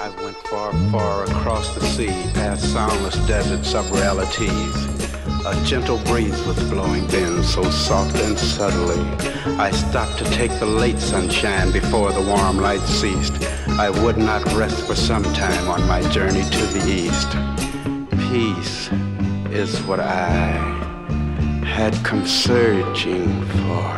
I went far, far across the sea, past soundless deserts of realities. A gentle breeze was blowing then, so soft and subtly. I stopped to take the late sunshine before the warm light ceased. I would not rest for some time on my journey to the east. Peace is what I had come searching for.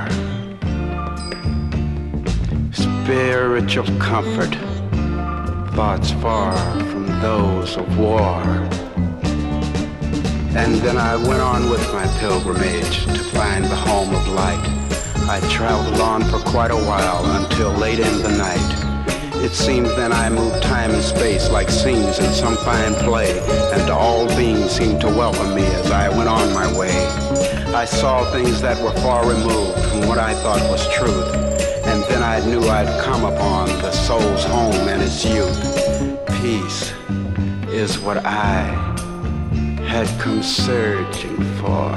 Spiritual comfort, thoughts far from those of war. And then I went on with my pilgrimage to find the home of light. I traveled on for quite a while until late in the night. It seemed then I moved time and space like scenes in some fine play, and all beings seemed to welcome me as I went on my way. I saw things that were far removed from what I thought was truth, and then I knew I'd come upon the soul's home and its youth. Peace is what I had come searching for.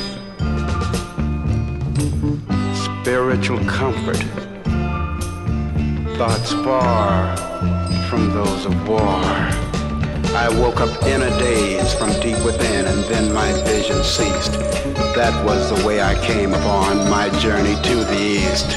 Spiritual comfort, thoughts far from those of war. I woke up in a daze from deep within, and then my vision ceased. That was the way I came upon my journey to the east.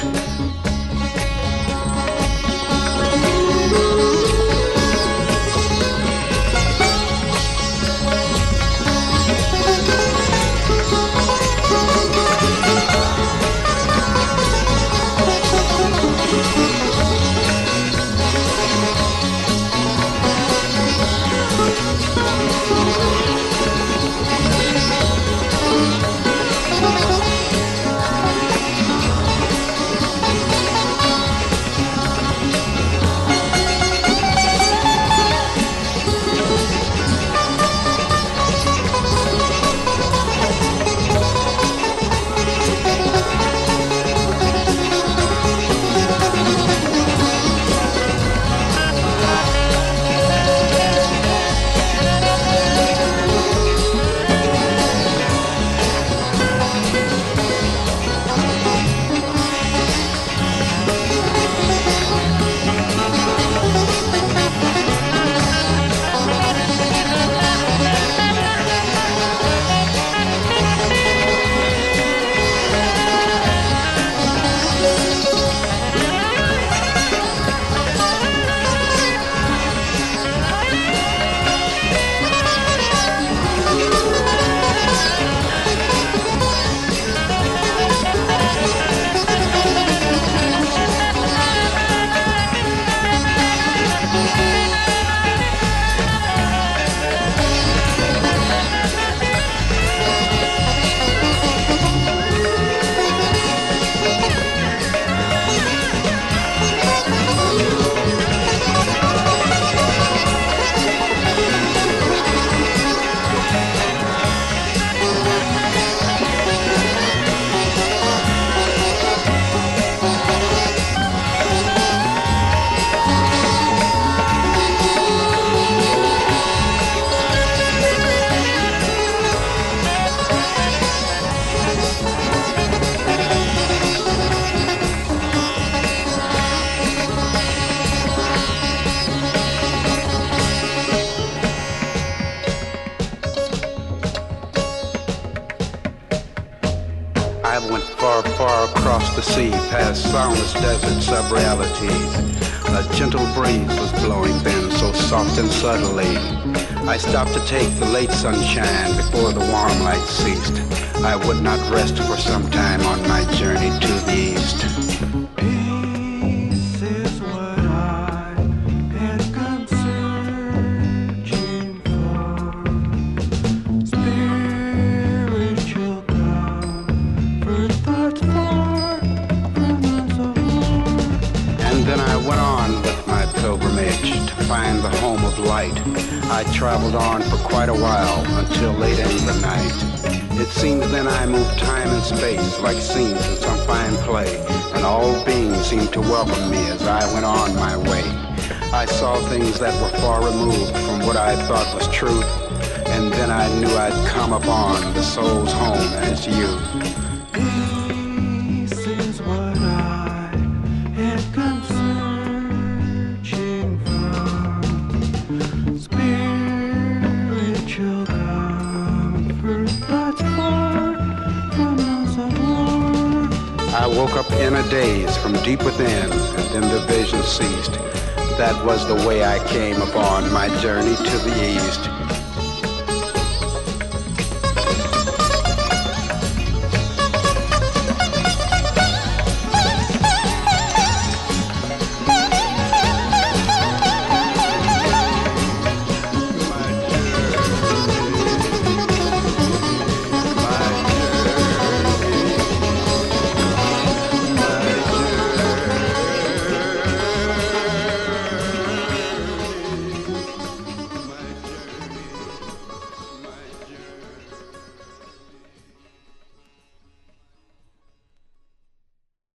I went far, far across the sea, past soundless deserts of realities. A gentle breeze was blowing then, so soft and subtly. I stopped to take the late sunshine before the warm light ceased. I would not rest for some time on my journey to the east. Peace is what I had come searching for. Spiritual comfort, thoughts far from those of war. And then I went on with my pilgrimage to find the home of light. I traveled on for quite a while until late in the night. It seemed then I moved time and space like scenes in some fine play, and all beings seemed to welcome me as I went on my way. I saw things that were far removed from what I thought was truth, and then I knew I'd come upon the soul's home as youth. Peace is what I had come searching for. woke up in a daze from deep within, and then the vision ceased. That was the way I came upon my journey to the east.